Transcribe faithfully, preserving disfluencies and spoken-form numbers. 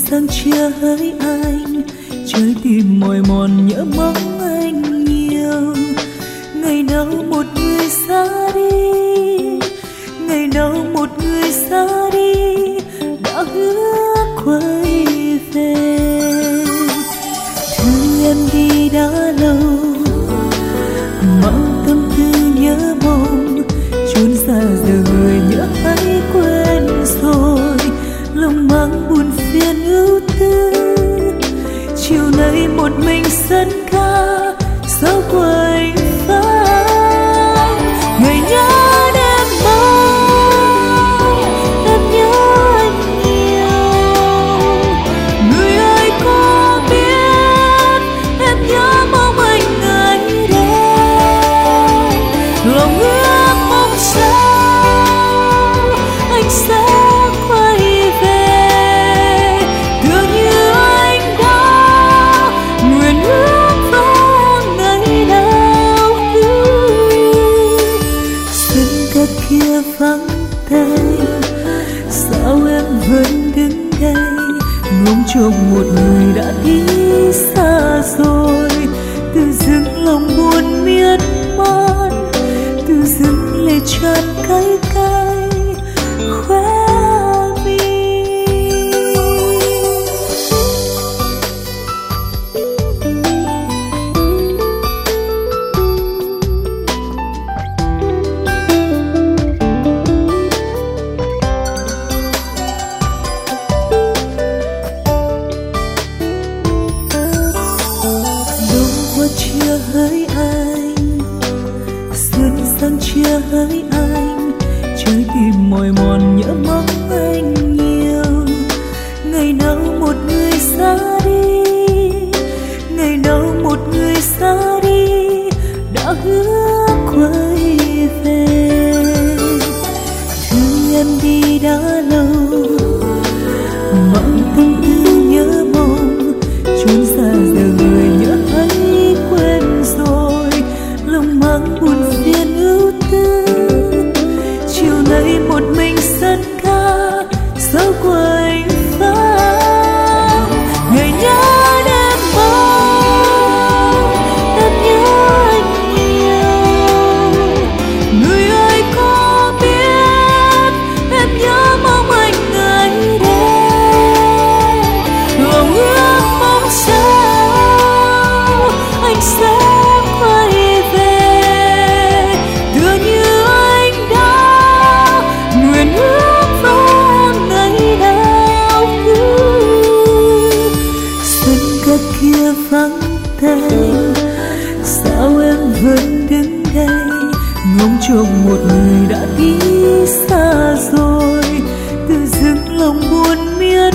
sang chia hỡi anh, trái tim mỏi mòn nhớ mong anh nhiều. Ngày nào một người xa đi, ngày nào một người xa đi, đã hứa quay về. Thương em đi đã lâu, mang tâm tư nhớ mong, chốn xa giờ người nhớ hay quên rồi. Lòng mang buồn phiền ưu tư, chiều nay một mình sân ca sao quay vắng. Ngày nhớ đêm mong, em nhớ anh nhiều. Người ơi có biết em nhớ mong anh ngày đêm. Lòng ước mong sao anh sẽ quay về, tựa như anh đã nguyện ước vào ngày nào. Sân ca kia vắng tay, sao em vẫn đứng đây ngóng trông một người đã đi xa rồi. Từ dưng lòng buồn miên man, từ dưng lệ tràn cay cay khóe mi. Đông qua chia hỡi anh, xuân sang chia hỡi anh, trái tim mỏi mòn nhớ mong anh nhiều. Ngày nào một người xa đi, ngày nào một người xa đi, đã hứa quay về. Thương em đi đã lâu, mang tâm tư nhớ mong, chốn xa giờ người nhớ hay quên rồi. Lòng mang buồn phiền ưu tư, chiều nay một mình sân ca sao quay vắng. Ngày nhớ đêm mong, em nhớ anh nhiều. Người ơi có biết em nhớ mong anh ngày đêm. Lòng ước mong sao anh sẽ quay về, tựa như anh đã nguyện ước vào ngày nào. Sân ca kia vắng tay, sao em vẫn đứng đây ngóng trông một người đã đi xa rồi. Từ dưng lòng buồn miên